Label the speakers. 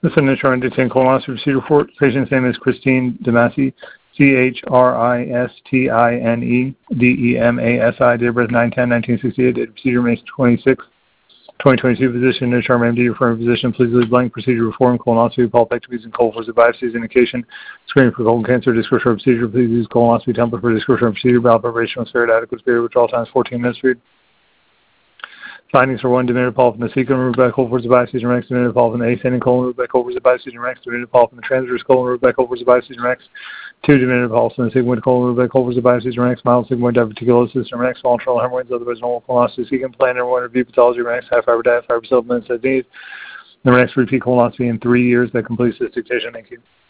Speaker 1: This is an initial detained colonoscopy procedure report. Patient's name is Christine Demasi, CHRISTINE DEMASI, date of birth 9/10/1968, date of procedure May 26, 2022, physician, initial MD, referring physician, please leave blank, procedure reform, colonoscopy, polypectomies, and colon for biopsies, indication, screening for colon cancer, discretionary procedure, please use colonoscopy template for discretionary procedure, bowel preparation was fair, adequate spirit, withdrawal times 14 minutes, period. Findings are 1, diminutive polyp in the cecum, removed by colon biopsies and rex, diminutive polyp in the ascending colon, removed by colon biopsies and rex, diminutive polyp in the transverse colon, removed by colon biopsies and rex, 2, diminutive polyps in the sigmoid colon, removed by colon biopsies and rex, mild sigmoid diverticulosis and rex, small internal hemorrhoids, otherwise normal colonoscopy, cecum, plan, number 1, review pathology, rex, high fiber diet, fiber supplements as needed. Number next, repeat colonoscopy in 3 years that completes this dictation. Thank you.